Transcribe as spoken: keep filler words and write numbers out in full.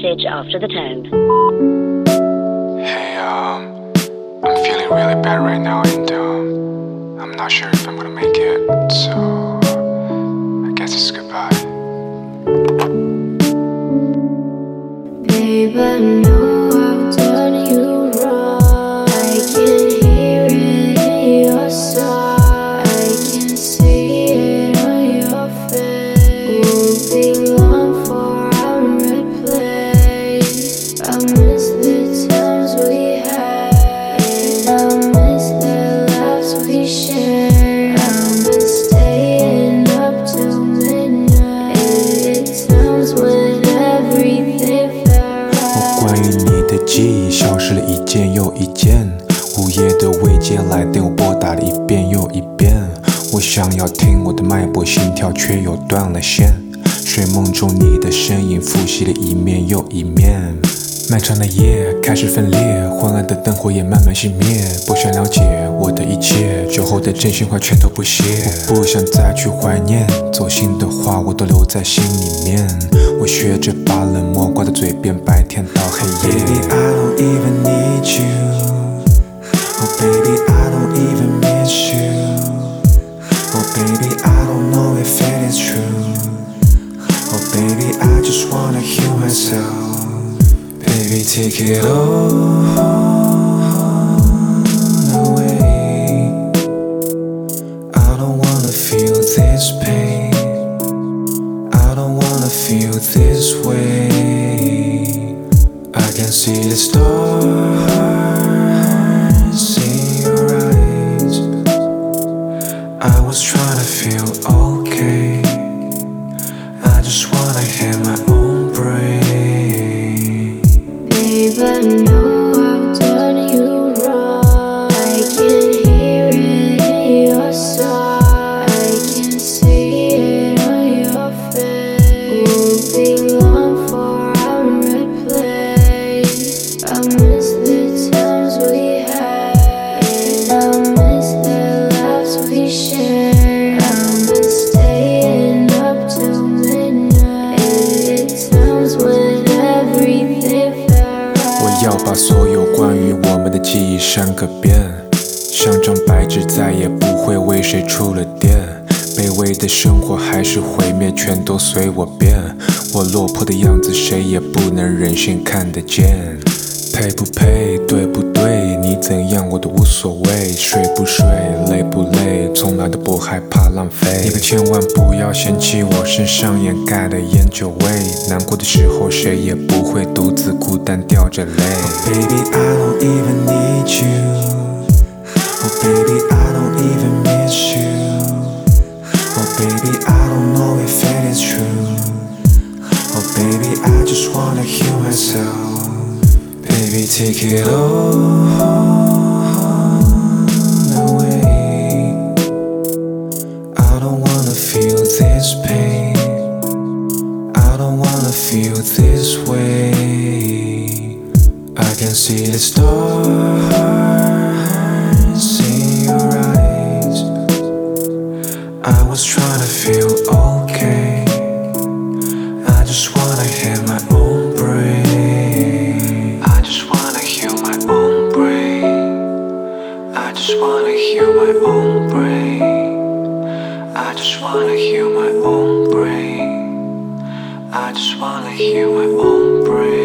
message after the tone. Hey, um, I'm feeling really bad right now, and um, I'm not sure if I'm gonna make it, so I guess it's goodbye. Babe, I know I've done you wrong. I can hear it in your song. I can see it on your face. Won't be long for I'm replaced. I miss the times we had. I miss the laughs we shared. I've been staying up till midnight. And at times when everything felt right. 关于你的记忆消失了一件又一件，午夜的未接来电我拨打了一遍又一遍，我想要听我的脉搏心跳却又断了线，睡梦中你的身影复习了一面又一面，漫长的夜开始分裂，昏暗的灯火也慢慢熄灭，不想了解我的一切，酒后的真心话全都不屑，我不想再去怀念，走心的话我都留在心里面，我学着把冷漠挂在嘴边，白天到黑夜。 Baby, I don't even need you. Oh baby, I don't even miss you. Oh baby, I don't know if it is true. Oh baby, I just wanna heal myself. Baby, take it all away. I don't wanna feel this pain. I don't wanna feel this way. I can see the stars in your eyes. I was trying to feel okay. I just wanna hear my own brain. Babe, I know I've done you wrong. I can hear it in your song. I can see it on your face. Won't be long for I'm replaced. I miss the times we had. I miss the laughs we shared. I've been staying up till midnight. And at times when everything felt right. 我要把所有关于我们的记忆删个遍，像张白纸再也不会为谁触了电，卑微的生活还是毁灭全都随我便，我落魄的样子谁也不能忍心看得见，配不配对不对你怎样我都无所谓，睡不睡累不累从来都不害怕浪费，你可千万不要嫌弃我身上掩盖了烟酒味，难过的时候谁也不会独自孤单掉着泪。 Oh baby, I don't even need you. Oh baby, I don't even miss you. Oh baby, I don't know if it is true. Oh baby, I just wanna heal myself. Baby, take it all away. I don't wanna feel this pain. I don't wanna feel this way. I can see the stars in your eyes. I was trying to feel okay. I just wanna hear my own brain. I just wanna heal my own brain. I just wanna heal my own brain. I just wanna heal my own brain. I just wanna heal my own brain.